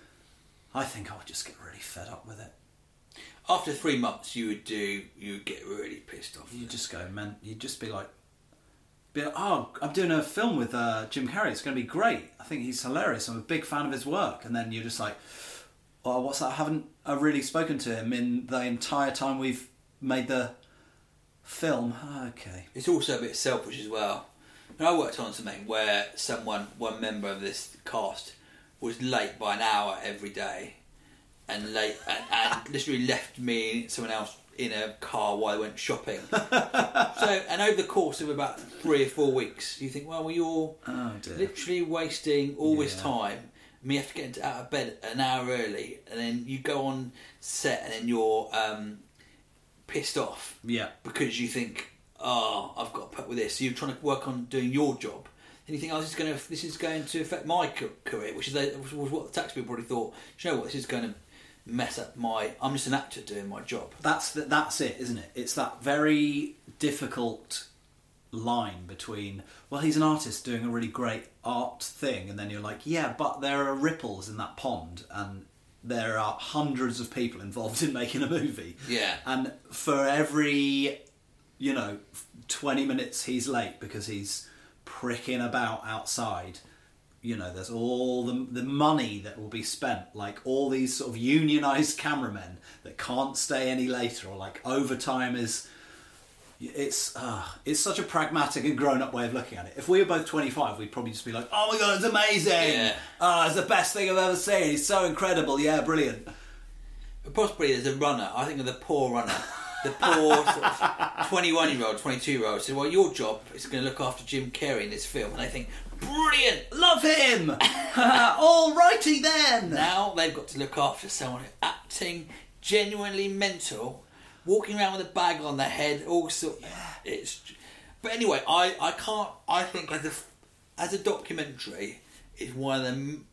I think I would just get really fed up with it. After three months, you would do. You would get really pissed off. You just go, man. You'd just be like, be like, oh, I'm doing a film with uh, Jim Carrey. It's going to be great. I think he's hilarious. I'm a big fan of his work. And then you're just like, well, what's that? I haven't uh, really spoken to him in the entire time we've made the film. Oh, okay. It's also a bit selfish as well. And I worked on something where someone, one member of this cast, was late by an hour every day, and late and, and literally left me and someone else in a car while they went shopping. So, and over the course of about three or four weeks, you think, well, well you're oh, dear. literally wasting all yeah. this time. And you have to get into, out of bed an hour early, and then you go on set, and then you're um, pissed off. Yeah. Because you think, oh, I've got to put up with this. So you're trying to work on doing your job. And you think, oh, this is going to this is going to affect my career, which is which was what the tax people probably thought. Do you know what? This is going to mess up my. I'm just an actor doing my job. That's the, that's it, isn't it? It's that very difficult line between, well, he's an artist doing a really great art thing, and then you're like, yeah, but there are ripples in that pond, and there are hundreds of people involved in making a movie. Yeah. And for every, you know, twenty minutes he's late because he's pricking about outside, you know, there's all the the money that will be spent, like all these sort of unionised cameramen that can't stay any later, or like overtime is, it's uh, it's such a pragmatic and grown-up way of looking at it. If we were both twenty-five, we'd probably just be like, oh my god, it's amazing, yeah. oh, it's the best thing I've ever seen, he's so incredible, yeah, brilliant. Possibly there's a runner, I think of the poor runner, the poor sort of twenty-one-year-old, twenty-two-year-old says, well, your job is going to look after Jim Carrey in this film, and they think, brilliant, love him, all righty then. Now they've got to look after someone who's acting genuinely mental, walking around with a bag on their head, all sort. Yeah. It's, but anyway, I, I can't. I think as a as a documentary, it's one of the m-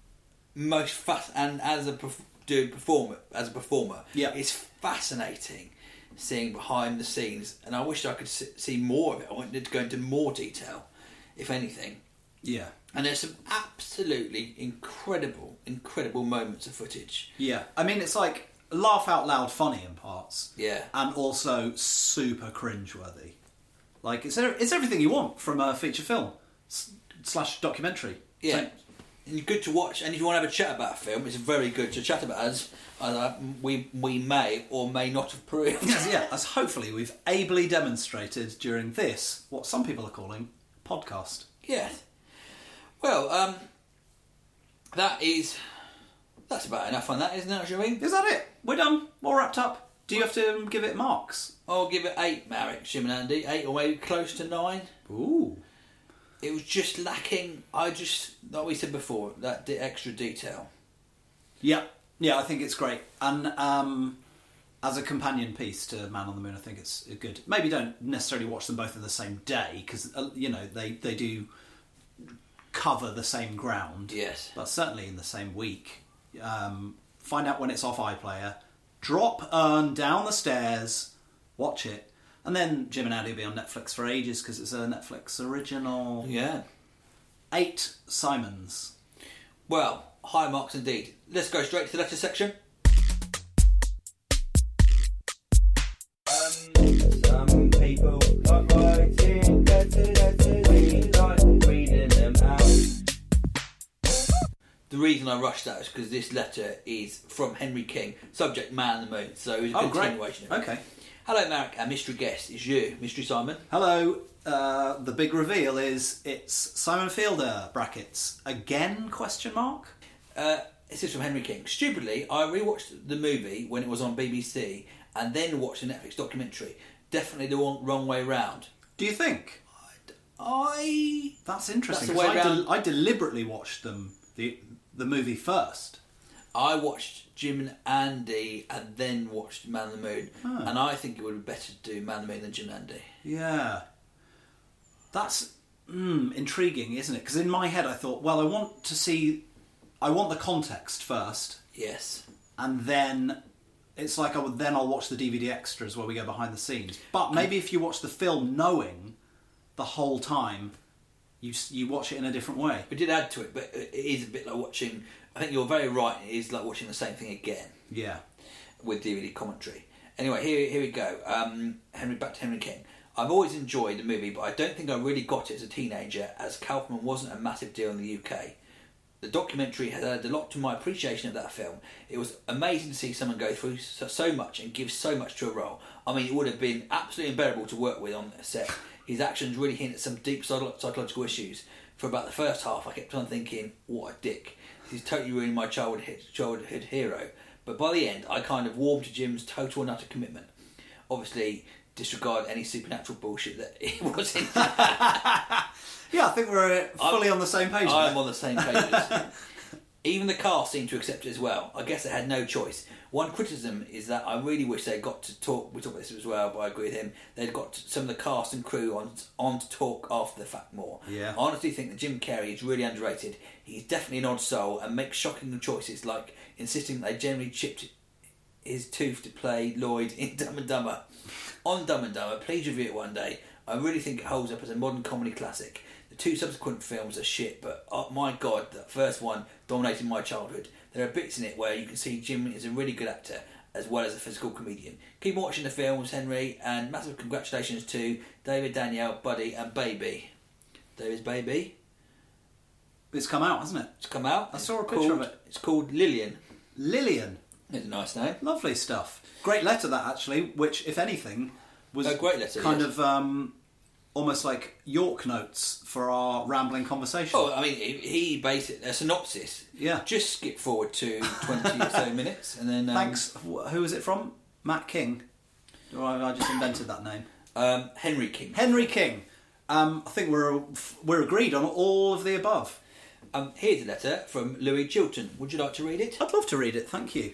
most fast, and as a perf- doing performer as a performer, yeah, it's fascinating seeing behind the scenes, and I wish I could see more of it. I wanted to go into more detail, if anything. Yeah. And there's some absolutely incredible, incredible moments of footage. Yeah. I mean, it's like laugh out loud funny in parts. Yeah. And also super cringeworthy. Like, it's it's everything you want from a feature film slash documentary. Yeah. So, and good to watch, and if you want to have a chat about a film, it's very good to chat about, as uh, we we may or may not have proved. Yes, yeah, as hopefully we've ably demonstrated during this, what some people are calling, podcast. Yeah. Well, um, that is, that's about enough on that, isn't it, Jeremy? Is that it? We're done. All wrapped up. Do you have to give it marks? I'll give it eight, Marek, Jim and Andy. Eight or maybe close to nine. Ooh. It was just lacking, I just, like we said before, that de- extra detail. Yeah, yeah, I think it's great. And um, as a companion piece to Man on the Moon, I think it's good. Maybe don't necessarily watch them both in the same day, because, uh, you know, they, they do cover the same ground. Yes. But certainly in the same week. Um, find out when it's off iPlayer, drop Earn down the stairs, watch it. And then Jim and Andy will be on Netflix for ages because it's a Netflix original. Yeah. Eight Simons. Well, high marks indeed. Let's go straight to the letter section. Um, some people are writing letters, letters, we like reading them out. The reason I rushed that is because this letter is from Henry King, subject Man on the Moon, so it's a Oh, great. continuation of it. Okay. Hello, Marek. Our mystery guest is you, Mystery Simon. Hello. Uh, the big reveal is it's Simon Fielder, brackets, again, question mark? Uh, this is from Henry King. Stupidly, I rewatched the movie when it was on B B C and then watched the Netflix documentary. Definitely the wrong, wrong way round. Do you think? I... That's interesting. That's the 'cause way I, round. del- I deliberately watched them the the movie first. I watched Jim and Andy and then watched Man on the Moon. Huh. And I think it would be better to do Man on the Moon than Jim and Andy. Yeah. That's mm, intriguing, isn't it? Because in my head I thought, well, I want to see... I want the context first. Yes. And then... It's like I would, then I'll watch the D V D extras where we go behind the scenes. But maybe if you watch the film knowing the whole time, you you watch it in a different way. We did add to it, but it is a bit like watching... I think you're very right, it is like watching the same thing again. Yeah. With D V D commentary. Anyway, here here we go. Um, Henry back to Henry King. I've always enjoyed the movie, but I don't think I really got it as a teenager, as Kaufman wasn't a massive deal in the U K. The documentary has added a lot to my appreciation of that film. It was amazing to see someone go through so, so much and give so much to a role. I mean, it would have been absolutely unbearable to work with on a set. His actions really hint at some deep psycho- psychological issues. For about the first half, I kept on thinking, what a dick. He's totally ruined my childhood, childhood hero. But by the end, I kind of warmed to Jim's total and utter commitment. obviously disregard any supernatural bullshit that it was in. Yeah, I think we're fully I'm, on the same page. I'm on the same page. Even the cast seemed to accept it as well. I guess they had no choice. One criticism is that I really wish they got to talk. We talked about this as well, but I agree with him. They'd got some of the cast and crew on on to talk after the fact more. Yeah. I honestly think that Jim Carrey is really underrated. He's definitely an odd soul and makes shocking choices, like insisting that they generally chipped his tooth to play Lloyd in Dumb and Dumber. On Dumb and Dumber, please review it one day. I really think it holds up as a modern comedy classic. The two subsequent films are shit, but oh my god, that first one dominated my childhood. There are bits in it where you can see Jim is a really good actor as well as a physical comedian. Keep watching the films, Henry, and massive congratulations to David, Danielle, Buddy and Baby. David's Baby. It's come out, hasn't it? It's come out. I saw a It's picture called, of it. It's called Lillian. Lillian. It's a nice name. Lovely stuff. Great letter, that, actually, which, if anything, was A great letter, kind yes. of um, almost like York notes for our rambling conversation. Oh, I mean, he, he basically, a synopsis. Yeah. Just skip forward to twenty or so minutes and then... Um, Thanks. Wh- Who is it from? Matt King? Or I I just invented that name. Um, Henry King. Henry King. Um, I think we're we're agreed on all of the above. Um, here's a letter from Louis Chilton. Would you like to read it? I'd love to read it, thank you.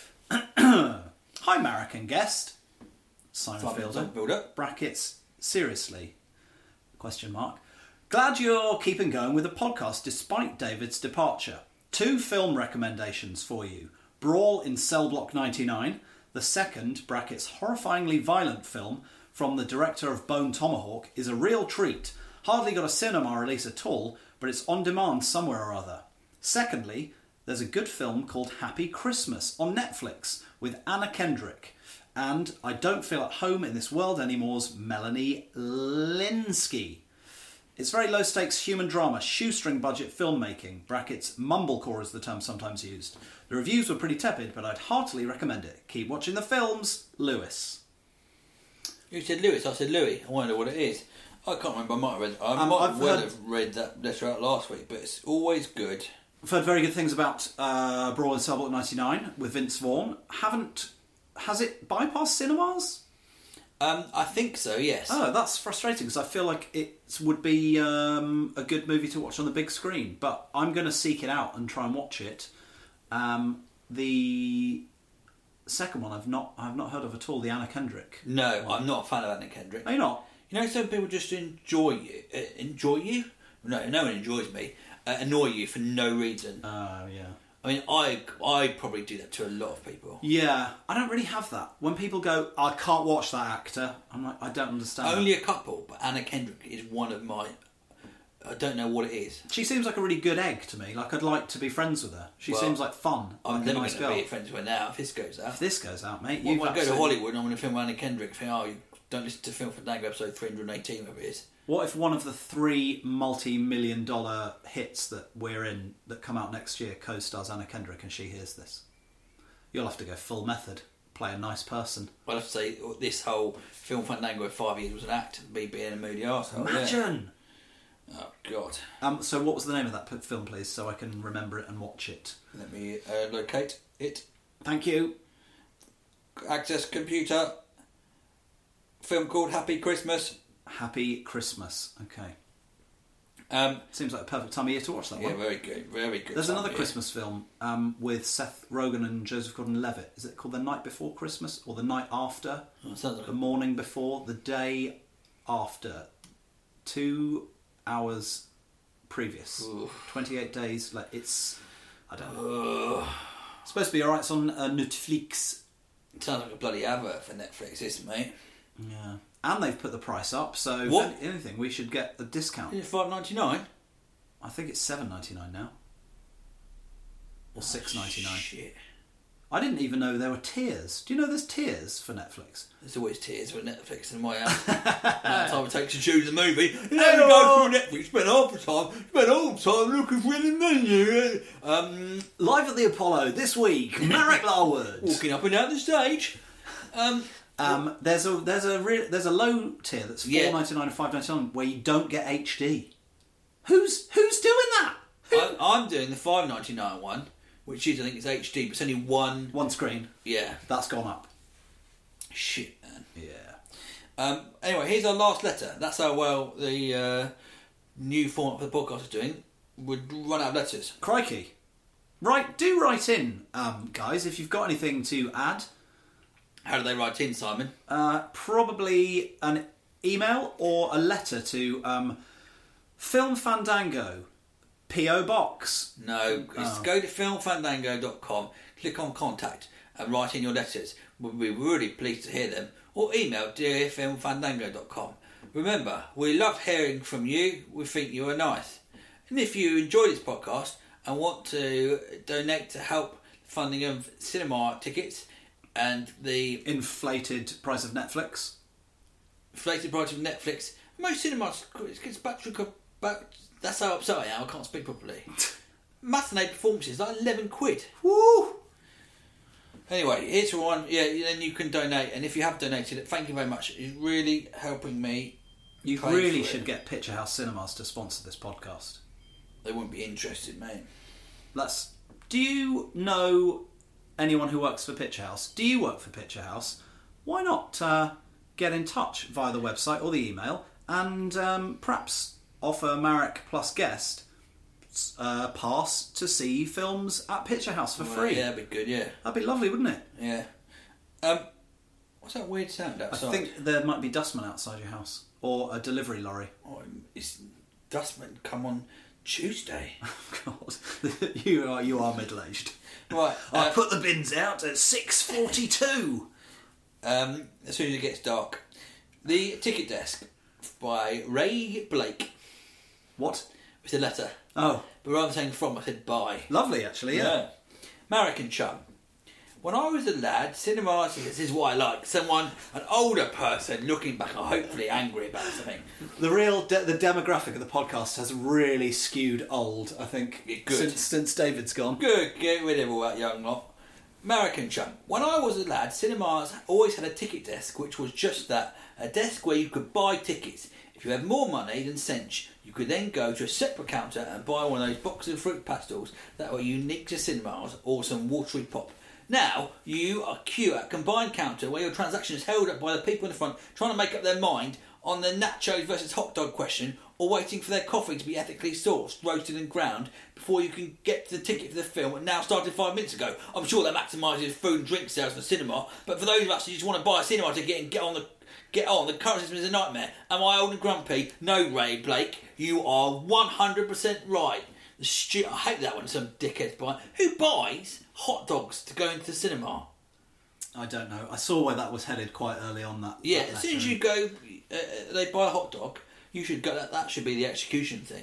Hi, American guest. Simon Simon Fielder. Simon Fielder. Brackets, seriously? Question mark. Glad you're keeping going with the podcast despite David's departure. Two film recommendations for you. Brawl in Cell Block ninety-nine, the second, brackets, horrifyingly violent film from the director of Bone Tomahawk, is a real treat. Hardly got a cinema release at all, but it's on demand somewhere or other. Secondly, there's a good film called Happy Christmas on Netflix with Anna Kendrick and I Don't Feel at Home in This World Anymore's Melanie Lynskey. It's very low stakes human drama, shoestring budget filmmaking, brackets, mumblecore is the term sometimes used. The reviews were pretty tepid, but I'd heartily recommend it. Keep watching the films, Lewis. You said Lewis, I said Louis. I wonder what it is. I can't remember. I might have read, I Um, might I've well heard- have read that letter out last week, but it's always good. I've heard very good things about uh, Brawl in Cell Block ninety-nine with Vince Vaughn. Haven't... Has it bypassed cinemas? Um, I think so, yes. Oh, that's frustrating because I feel like it would be um, a good movie to watch on the big screen. But I'm going to seek it out and try and watch it. Um, the second one I've not I've not heard of at all. The Anna Kendrick. No, I'm not a fan of Anna Kendrick. Are you not? You know, some people just enjoy you. Uh, enjoy you? No, no one enjoys me. Uh, annoy you for no reason. Oh, yeah. I mean, I I probably do that to a lot of people. Yeah, I don't really have that. When people go, I can't watch that actor, I'm like, I don't understand. Only a couple, but Anna Kendrick is one of my... I don't know what it is. She seems like a really good egg to me. Like, I'd like to be friends with her. She Well, seems like fun. I'm like a never nice going to girl. be friends with her now if this goes out. If this goes out, mate, Well, you've when I go to absolutely- Hollywood and I'm going to film Anna Kendrick, think, oh, you don't listen to Film Fandango episode three hundred eighteen, whatever it is. What if one of the three multi-million dollar hits that we're in that come out next year co-stars Anna Kendrick and she hears this? You'll have to go full method, play a nice person. I'll have to say this whole Film Fandango of five years was an act, me being a moody arsehole. Imagine! Yeah. Oh, God. Um, so what was the name of that p- film, please, so I can remember it and watch it? Let me uh, locate it. Thank you. Access computer. Film called Happy Christmas. Happy Christmas. Okay. Um, Seems like a perfect time of year to watch that yeah, one. very good, very good. There's time another of year. Christmas film um, with Seth Rogen and Joseph Gordon-Levitt. Is it called The Night Before Christmas or The Night After? Oh, sounds like The a- morning before, the day after, two hours previous, Oof. twenty-eight days. Like it's, I don't know. It's supposed to be alright. It's on uh, Netflix. Sounds like a bloody advert for Netflix, this, mate. Yeah, and they've put the price up. So if What? any- anything, we should get a discount. Is it five ninety nine? I think it's seven ninety-nine now, or six ninety-nine. Shit. I didn't even know there were tiers. Do you know there's tiers for Netflix? There's always tears with Netflix in my house. That's how it takes to choose a movie. You know, you go through Netflix, spend half the time, spend all the time looking for the menu. Um, Live at the Apollo this week, Marek Larwood. walking up and down the stage. Um, Um, there's a there's a re- there's a low tier that's four Yeah. ninety nine and five ninety nine where you don't get H D. Who's who's doing that? Who? I, I'm doing the five ninety nine one, which is, I think it's H D, but it's only one. One screen Yeah. that's gone up. Shit, man. Yeah. Um, anyway, here's our last letter. That's how well the uh, new format for the podcast is doing. We'd run out of letters. Crikey. Right, do write in, um, guys, if you've got anything to add. How do they write in, Simon? Uh, probably an email or a letter to um, Film Fandango, P O Box. No, it's Oh. go to film fandango dot com, click on contact and write in your letters. We'll be really pleased to hear them. Or email dear film fandango dot com. Remember, we love hearing from you. We think you are nice. And if you enjoy this podcast and want to donate to help funding of cinema tickets and the Inflated price of Netflix. inflated price of Netflix, most cinemas it's battery back. That's how upset I am. I can't speak properly. Matinee performances like eleven quid. Woo! Anyway, here's one. Yeah, then you can donate, and if you have donated it, thank you very much. It's really helping me. You pay really for should it. get Picture House Cinemas to sponsor this podcast. They wouldn't be interested, mate. Let's. Do you know anyone who works for Picture House? Do you work for Picture House? Why not uh, get in touch via the website or the email and um, perhaps offer Marek plus guest uh, pass to see films at Picture House for Well, free? Yeah, that'd be good. Yeah, That'd be lovely, wouldn't it? yeah. Um, what's that weird sound I outside? think there might be dustmen outside your house or a delivery lorry. Oh, it's Dustman come on Tuesday. God, you are you are middle aged. Right. I uh, put the bins out at six forty-two. Um, as soon as it gets dark, the Ticket Desk by Ray Blake. What? It's a letter, Oh, but rather than saying from, I said by. lovely actually. Yeah. Marek and Chum. When I was a lad, cinemas, this is what I like. Someone, an older person, looking back, or hopefully angry about something. The real de- the demographic of the podcast has really skewed old. I think Yeah, good. since since David's gone. Good, get rid of all that young lot. Marek and Chum. When I was a lad, cinemas always had a ticket desk, which was just that, a desk where you could buy tickets. If you had more money than cents, you could then go to a separate counter and buy one of those boxes of fruit pastels that were unique to cinemas or some watery pop. Now, you are queue at a combined counter where your transaction is held up by the people in the front trying to make up their mind on the nachos versus hot dog question, or waiting for their coffee to be ethically sourced, roasted and ground before you can get to the ticket for the film, and now started five minutes ago. I'm sure that maximises food and drink sales for cinema, but for those of us who just want to buy a cinema ticket and get on the Get on, the current system is a nightmare. Am I old and grumpy? No, Ray Blake, you are one hundred percent right. The stu- I hate that when some dickheads buy. Who buys hot dogs to go into the cinema? I don't know. I saw where that was headed quite early on. That Yeah, that as soon as letter. you go, uh, they buy a hot dog. You should go. That, that should be the execution thing.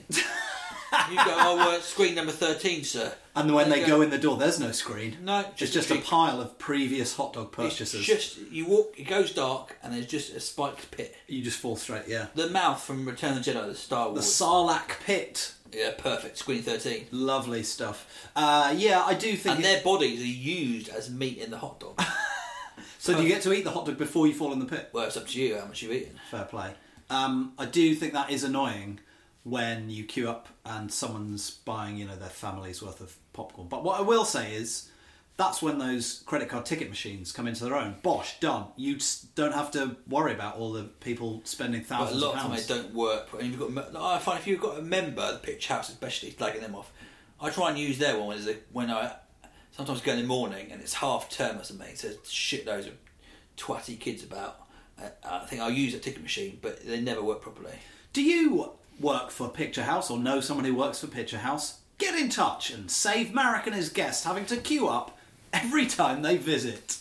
You go. Oh, uh, screen number thirteen, sir. And when You they go in the door, there's no screen. No, it's just just a a big- pile of previous hot dog purchases. It's just you walk. It goes dark, and there's just a spiked pit. You just fall straight. Yeah. The mouth from Return of the Jedi, the Star The Wars. Sarlacc pit. yeah, perfect. Screen thirteen. Lovely stuff. Uh, yeah, I do think. And it- their bodies are used as meat in the hot dog. so do you get to eat the hot dog before you fall in the pit? Well, it's up to you how much you've eaten. Fair play. Um, I do think that is annoying when you queue up and someone's buying, you know, their family's worth of popcorn. But what I will say is, that's when those credit card ticket machines come into their own. Bosh, done. You just don't have to worry about all the people spending But a thousands lot of of time pounds. they don't work. And you've got, me- I find if you've got a member, the Pitch House especially, slagging them off. I try and use their one when, there's a, when I sometimes go in the morning and it's half term or something, so there's shitloads of twatty kids about. Uh, I think I'll use a ticket machine, but they never work properly. Do you work for Picture House or know someone who works for Picture House? Get in touch and save Marek and his guest having to queue up every time they visit.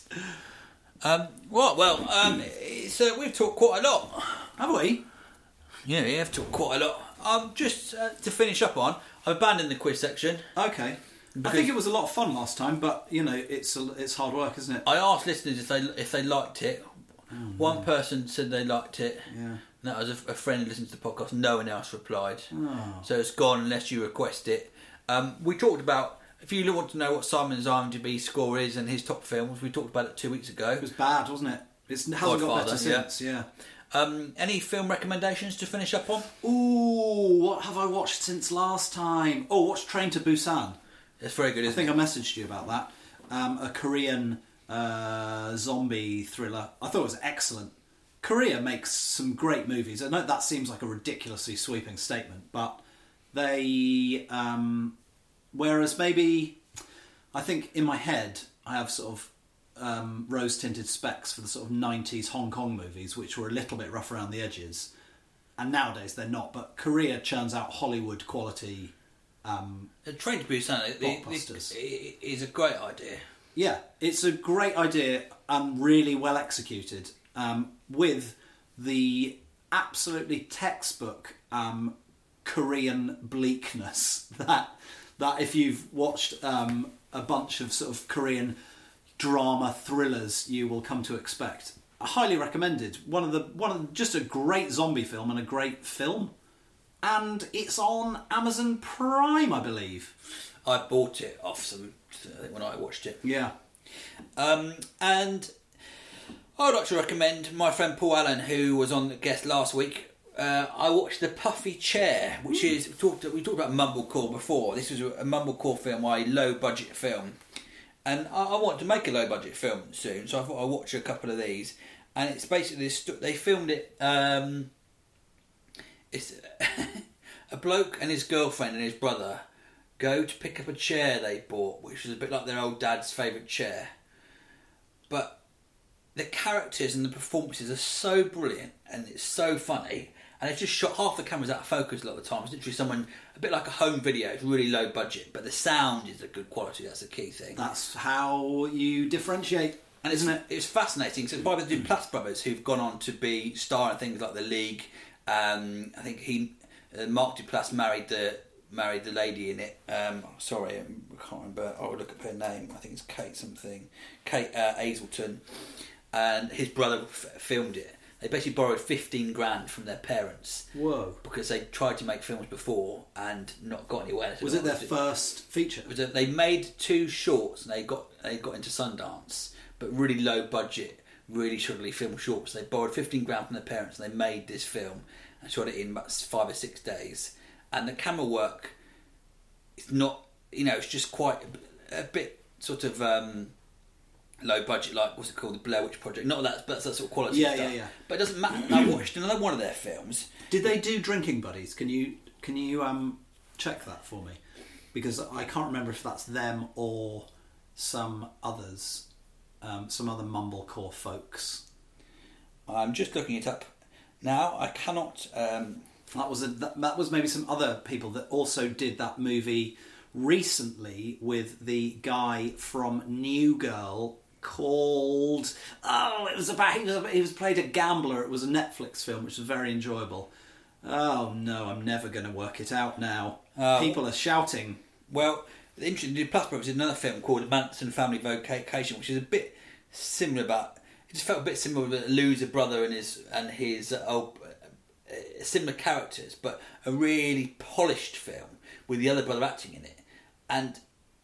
Um, right, well, um, it's, uh, we've talked quite a lot. Have we? Yeah, we have talked quite a lot. Um, just uh, to finish up on, I've abandoned the quiz section. Okay. I think it was a lot of fun last time, but, you know, it's a, it's hard work, isn't it? I asked listeners if they if they liked it. One person said they liked it. Yeah. And that was a, a friend who listened to the podcast. No one else replied. Oh. So it's gone unless you request it. Um, we talked about, if you want to know what Simon's IMDb score is and his top films, we talked about it two weeks ago. It was bad, wasn't it? It hasn't got Godfather, better yeah. since, yeah. Um, any film recommendations to finish up on? Ooh, what have I watched since last time? Oh, watch Train to Busan. It's very good, I isn't think it? I messaged you about that. Um, a Korean uh, zombie thriller. I thought it was excellent. Korea makes some great movies. I know that seems like a ridiculously sweeping statement, but they... Um, whereas maybe... I think in my head, I have sort of um, rose-tinted specs for the sort of nineties Hong Kong movies, which were a little bit rough around the edges. And nowadays they're not. But Korea churns out Hollywood quality um, Train to Busan blockbusters. is a great idea. Yeah, it's a great idea and really well executed, um, with the absolutely textbook um, Korean bleakness that that if you've watched um, a bunch of sort of Korean drama thrillers, you will come to expect. Highly recommended. One of the one of the, just a great zombie film and a great film, and it's on Amazon Prime, I believe. I bought it off some when I watched it. Yeah. Um, and I would like to recommend my friend Paul Allen, who was on the guest last week. Uh, I watched The Puffy Chair, which mm. is we talked we talked about Mumblecore before. This was a Mumblecore film, a low budget film, and I, I want to make a low budget film soon. So I thought I'd watch a couple of these, and it's basically this, they filmed it. Um, it's a bloke and his girlfriend and his brother go to pick up a chair they bought, which was a bit like their old dad's favourite chair. But the characters and the performances are so brilliant and it's so funny, and it's just shot, half the camera's out of focus a lot of the time. It's literally someone, a bit like a home video, it's really low budget, but the sound is a good quality, that's the key thing. That's how you differentiate, and isn't it? It's fascinating. So it's by the Duplass brothers, who've gone on to be star in things like The League. Um, I think he, uh, Mark Duplass married the married the lady in it. Um, sorry, I can't remember. I'll look up her name. I think it's Kate something. Kate uh, Hazelton. And his brother f- filmed it. They basically borrowed fifteen grand from their parents. Whoa. Because they tried to make films before and not got anywhere. Was it their first feature? It was a, they made two shorts and they got they got into Sundance, but really low budget, really shoddily filmed shorts. They borrowed fifteen grand from their parents and they made this film and shot it in about five or six days. And the camera work is not, you know, it's just quite a, a bit sort of um, low budget, like, what's it called, the Blair Witch Project. Not that, but that's that sort of quality yeah, stuff. Yeah, yeah, But it doesn't matter. I watched another one of their films. Did they do Drinking Buddies? Can you can you um, check that for me? Because I can't remember if that's them or some others, um, some other mumblecore folks. I'm just looking it up now. I cannot... Um, That was a, that, that was maybe some other people that also did that movie recently with the guy from New Girl called, oh, it was about, he was, he was played a gambler. It was a Netflix film, which was very enjoyable. Oh no, I'm never going to work it out now. Uh, People are shouting. Well, the interesting Duplass Brothers did another film called The Manson Family Vacation, which is a bit similar. About it just felt a bit similar with a loser brother and his and his uh, old. Similar characters, but a really polished film with the other brother acting in it. And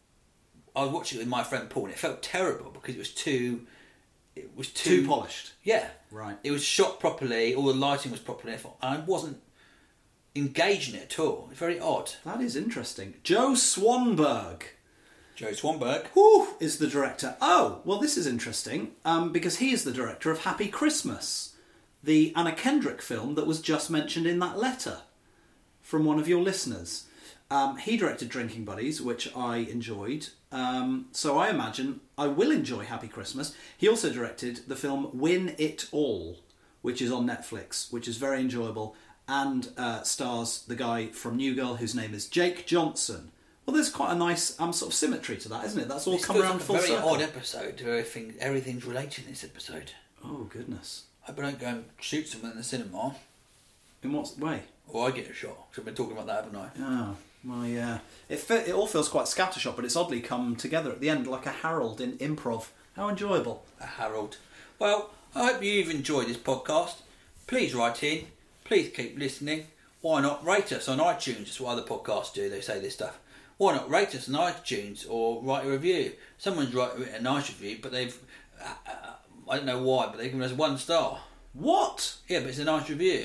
I was watching it with my friend Paul, and it felt terrible because it was too, it was too, too polished. Yeah, right. It was shot properly, all the lighting was properly, and I wasn't engaging it at all. It's very odd. That is interesting. Joe Swanberg. Joe Swanberg, who is the director? Oh, well, this is interesting um, because he is the director of Happy Christmas, the Anna Kendrick film that was just mentioned in that letter from one of your listeners. Um, he directed Drinking Buddies, which I enjoyed. Um, so I imagine I will enjoy Happy Christmas. He also directed the film Win It All, which is on Netflix, which is very enjoyable, and uh, stars the guy from New Girl whose name is Jake Johnson. Well, there's quite a nice um, sort of symmetry to that, isn't it? That's all this come around like full circle. It's a very odd episode. Everything, everything's related in this episode. Oh, goodness. I hope I don't go and shoot someone in the cinema. In what way? Or I get a shot. Because I've been talking about that, haven't I? Oh, well, yeah. It fe- it all feels quite scattershot, but it's oddly come together at the end like a Harold in improv. How enjoyable. A Harold. Well, I hope you've enjoyed this podcast. Please write in. Please keep listening. Why not rate us on iTunes? That's what other podcasts do. They say this stuff. Why not rate us on iTunes or write a review? Someone's written a nice review, but they've... Uh, I don't know why, but they've given us one star. What? Yeah, but it's a nice review.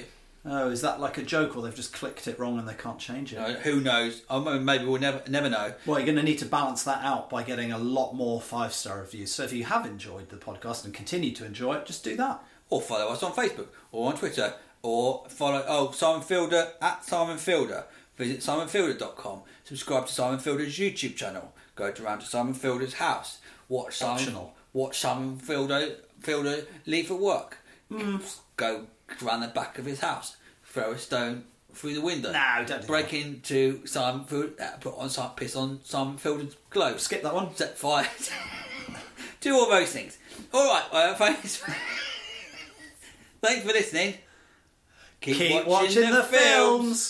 Oh, is that like a joke, or they've just clicked it wrong and they can't change it? Uh, who knows? I mean, maybe we'll never never know. Well, you're going to need to balance that out by getting a lot more five-star reviews. So if you have enjoyed the podcast and continue to enjoy it, just do that. Or follow us on Facebook or on Twitter, or follow oh Simon Fielder at Simon Fielder. Visit simon fielder dot com. Subscribe to Simon Fielder's YouTube channel. Go around to Simon Fielder's house. Watch Simon, Optional. Watch Simon Fielder Fielder leave for work. Mm. Go around the back of his house. Throw a stone through the window. No, don't do Break that. into Simon Fielder. Uh, put on some piss on Simon Fielder's clothes. Skip that one. Set fire. Do all those things. All right. Uh, thanks. Thanks for listening. Keep, Keep watching, watching, the, the films. films.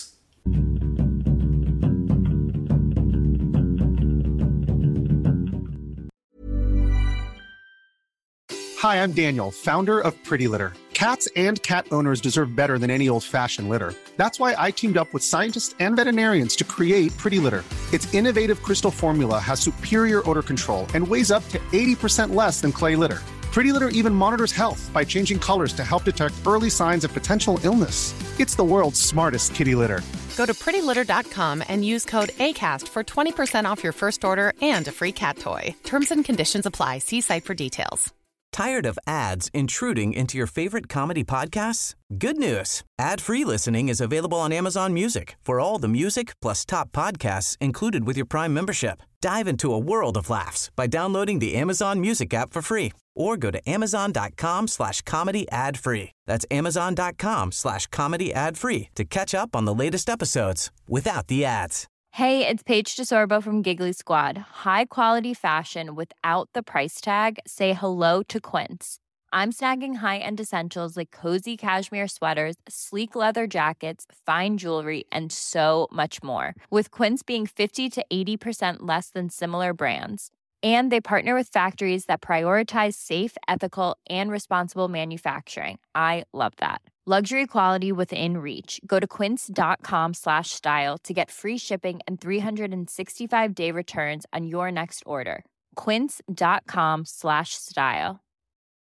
Hi, I'm Daniel, founder of Pretty Litter. Cats and cat owners deserve better than any old-fashioned litter. That's why I teamed up with scientists and veterinarians to create Pretty Litter. Its innovative crystal formula has superior odor control and weighs up to eighty percent less than clay litter. Pretty Litter even monitors health by changing colors to help detect early signs of potential illness. It's the world's smartest kitty litter. Go to pretty litter dot com and use code ACAST for twenty percent off your first order and a free cat toy. Terms and conditions apply. See site for details. Tired of ads intruding into your favorite comedy podcasts? Good news. Ad-free listening is available on Amazon Music for all the music plus top podcasts included with your Prime membership. Dive into a world of laughs by downloading the Amazon Music app for free or go to amazon.com slash comedy ad free. That's amazon.com slash comedy ad free to catch up on the latest episodes without the ads. Hey, it's Paige DeSorbo from Giggly Squad. High quality fashion without the price tag. Say hello to Quince. I'm snagging high-end essentials like cozy cashmere sweaters, sleek leather jackets, fine jewelry, and so much more. With Quince being fifty to eighty percent less than similar brands. And they partner with factories that prioritize safe, ethical, and responsible manufacturing. I love that. Luxury quality within reach. Go to quince.com slash style to get free shipping and three sixty-five day returns on your next order. Quince.com slash style.